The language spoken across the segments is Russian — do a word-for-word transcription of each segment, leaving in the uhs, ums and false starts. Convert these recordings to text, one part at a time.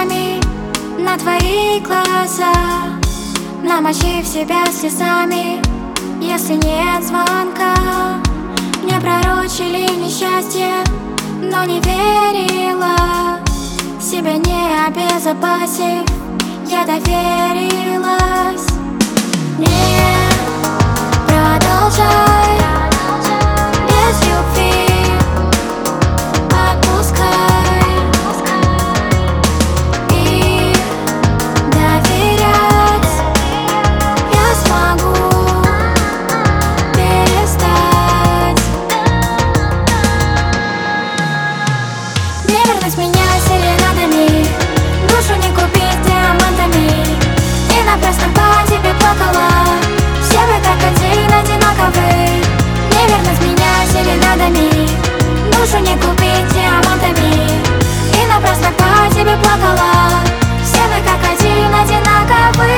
слезами на твои глаза, намочив себя слезами, если нет звонка. Мне пророчили несчастье, но не верила, себя не обезопасив, я доверилась. Не продолжай без любви, отпускай и доверять я смогу перестать. Неверность меня серенадами, душу не купить диамантами, и напрасно по тебе плакала. Все вы как один одинаковы. Неверность меня серенадами, душу не купить диамантами, и напрасно по тебе плакала. Все вы как один одинаковы.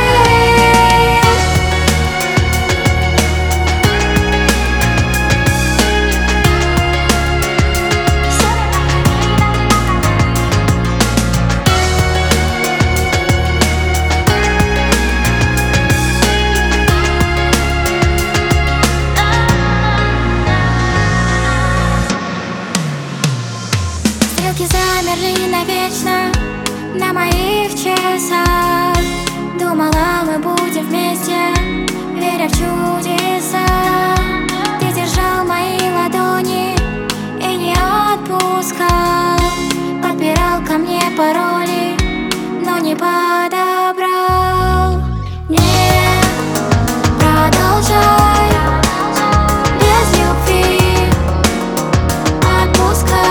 Стрелки замерли навечно на моих часах. Думала, мы будем вместе, веря в чудеса. Ты держал мои ладони и не отпускал, подбирал ко мне пароли, но не подобрал. Не продолжай без любви, отпускай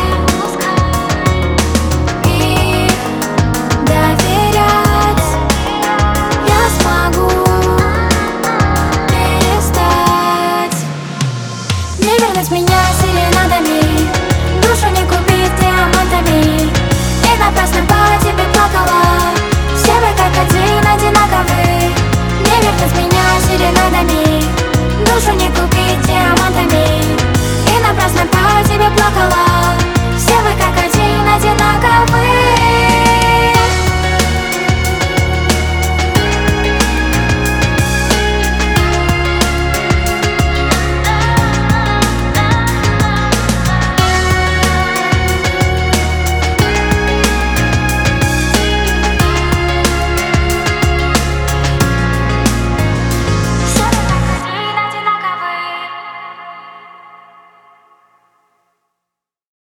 и доверять я смогу перестать. Неверность меня серенадами, душу не купить диамантами, и напрасно по тебе плакала. Все вы как один одинаковы. Неверность меня серенадами, душу не купить диамантами, и напрасно по тебе плакала.